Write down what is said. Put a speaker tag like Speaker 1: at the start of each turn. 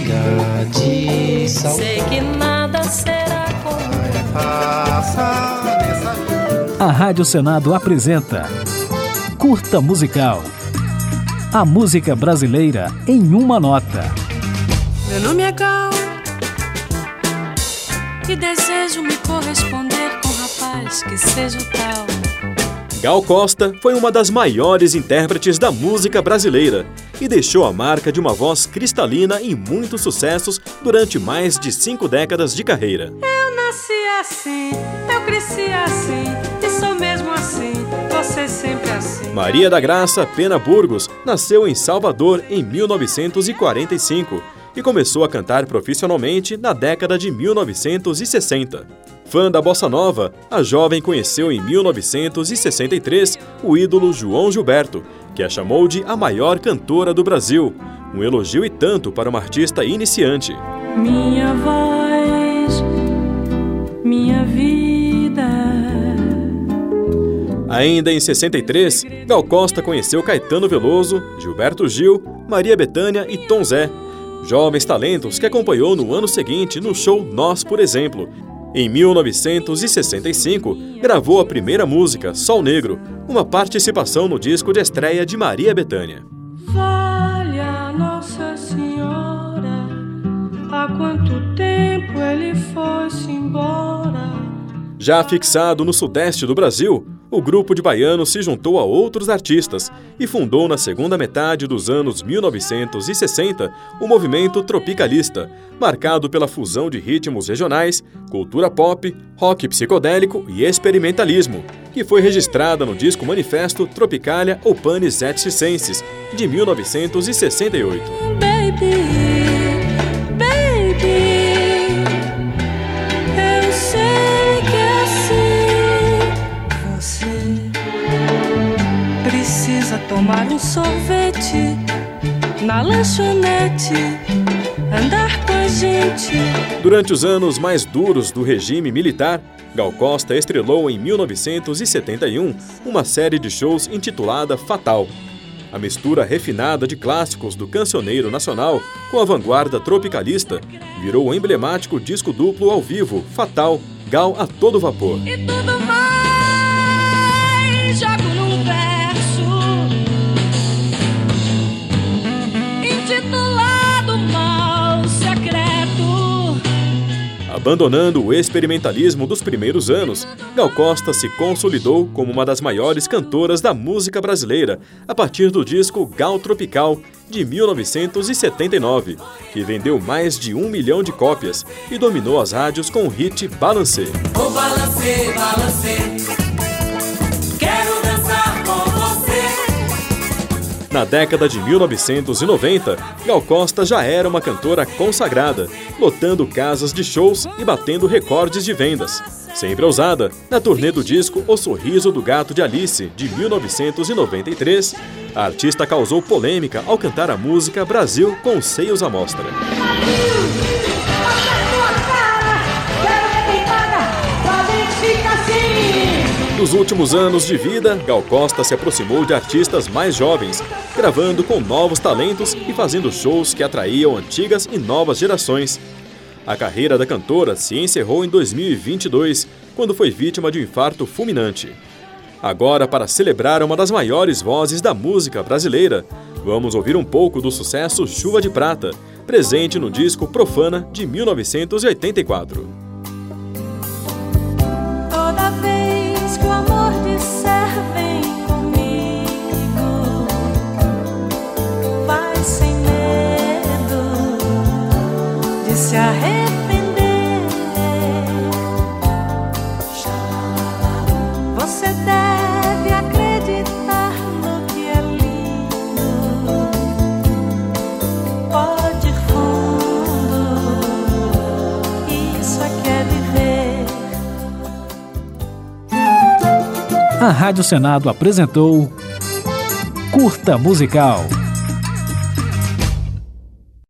Speaker 1: de saudade.
Speaker 2: Sei que nada será como
Speaker 3: A Rádio Senado apresenta Curta Musical. A música brasileira em uma nota.
Speaker 2: Meu nome é Gal e desejo me corresponder com um rapaz que seja o tal.
Speaker 4: Gal Costa foi uma das maiores intérpretes da música brasileira e deixou a marca de uma voz cristalina em muitos sucessos durante mais de 5 décadas de carreira.
Speaker 2: Eu nasci assim, eu cresci assim e sou mesmo assim, você sempre assim.
Speaker 4: Maria da Graça Pena Burgos nasceu em Salvador em 1945 e começou a cantar profissionalmente na década de 1960. Fã da bossa nova, a jovem conheceu em 1963 o ídolo João Gilberto, que a chamou de a maior cantora do Brasil. Um elogio e tanto para uma artista iniciante.
Speaker 2: Minha voz, minha vida.
Speaker 4: Ainda em 63, Gal Costa conheceu Caetano Veloso, Gilberto Gil, Maria Bethânia e Tom Zé, jovens talentos que acompanhou no ano seguinte no show Nós, por exemplo. Em 1965, gravou a primeira música, Sol Negro, uma participação no disco de estreia de Maria Bethânia.
Speaker 2: Valha Nossa Senhora, há quanto tempo ele foi-se embora.
Speaker 4: Já fixado no sudeste do Brasil, o grupo de baianos se juntou a outros artistas e fundou na segunda metade dos anos 1960 o movimento tropicalista, marcado pela fusão de ritmos regionais, cultura pop, rock psicodélico e experimentalismo, que foi registrada no disco Manifesto Tropicalia ou Panis et Circenses, de 1968.
Speaker 2: Precisa tomar um sorvete na lanchonete, andar com a gente.
Speaker 4: Durante os anos mais duros do regime militar, Gal Costa estrelou em 1971 uma série de shows intitulada Fatal. A mistura refinada de clássicos do cancioneiro nacional com a vanguarda tropicalista virou o emblemático disco duplo ao vivo Fatal, Gal a todo vapor.
Speaker 2: E tudo mais jogo num verso intitulado Mal Secreto.
Speaker 4: Abandonando o experimentalismo dos primeiros anos, Gal Costa se consolidou como uma das maiores cantoras da música brasileira a partir do disco Gal Tropical, de 1979, que vendeu mais de 1 milhão de cópias e dominou as rádios com o hit Balancê.
Speaker 5: Oh, balancê, balancê, quero dançar com você.
Speaker 4: Na década de 1990, Gal Costa já era uma cantora consagrada, lotando casas de shows e batendo recordes de vendas. Sempre ousada, na turnê do disco O Sorriso do Gato de Alice, de 1993, a artista causou polêmica ao cantar a música Brasil com os seios à mostra. Nos últimos anos de vida, Gal Costa se aproximou de artistas mais jovens, gravando com novos talentos e fazendo shows que atraíam antigas e novas gerações. A carreira da cantora se encerrou em 2022, quando foi vítima de um infarto fulminante. Agora, para celebrar uma das maiores vozes da música brasileira, vamos ouvir um pouco do sucesso Chuva de Prata, presente no disco Profana, de 1984.
Speaker 2: Toda vez que o amor disser vem comigo, vai sem medo de se arrepender. Você deve acreditar no que é lindo, pode ir fundo, isso é que é viver.
Speaker 3: A Rádio Senado apresentou Curta Musical.